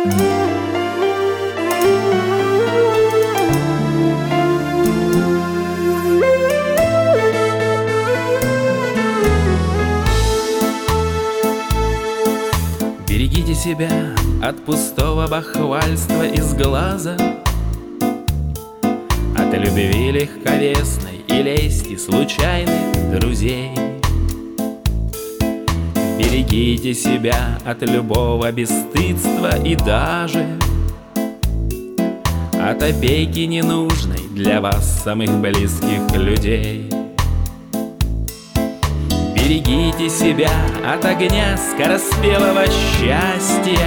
Берегите себя от пустого бахвальства из глаза, от любви легковесной и лести случайных друзей. Берегите себя от любого бесстыдства и даже от опеки ненужной для вас самых близких людей. Берегите себя от огня скороспелого счастья,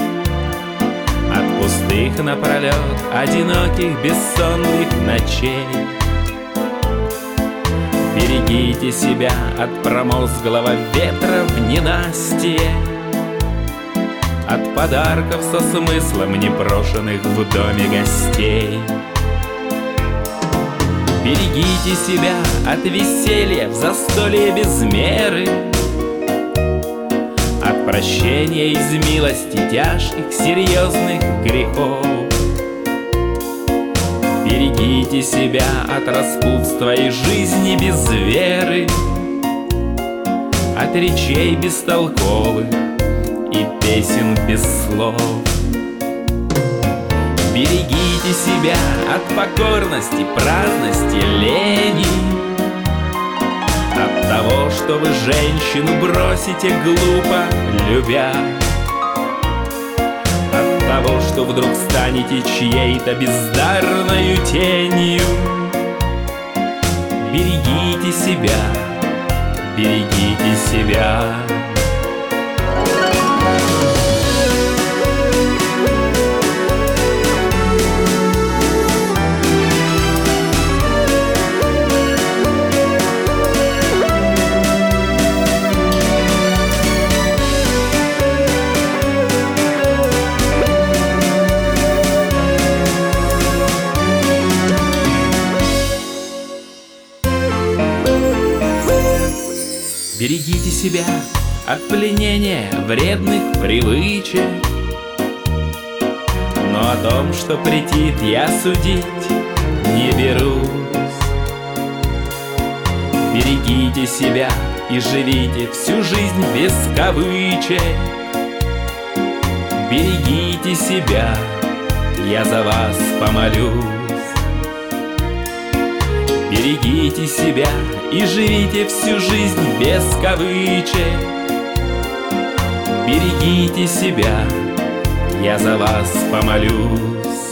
от пустых напролет одиноких бессонных ночей. Берегите себя от промозглого ветра в ненастье, от подарков со смыслом, непрошенных в доме гостей. Берегите себя от веселья в застолье без меры, от прощения из милости тяжких серьезных грехов. Берегите себя от распутства и жизни без веры, от речей бестолковых и песен без слов. Берегите себя от покорности, праздности, лени, от того, что вы женщину бросите глупо любя, от того, что вдруг станете чьей-то бездарною тенью. Берегите себя, берегите себя. Берегите себя от пленения вредных привычек, но о том, что претит, я судить не берусь. Берегите себя и живите всю жизнь без кавычек. Берегите себя, я за вас помолюсь. Берегите себя и живите всю жизнь без кавычек. Берегите себя, я за вас помолюсь.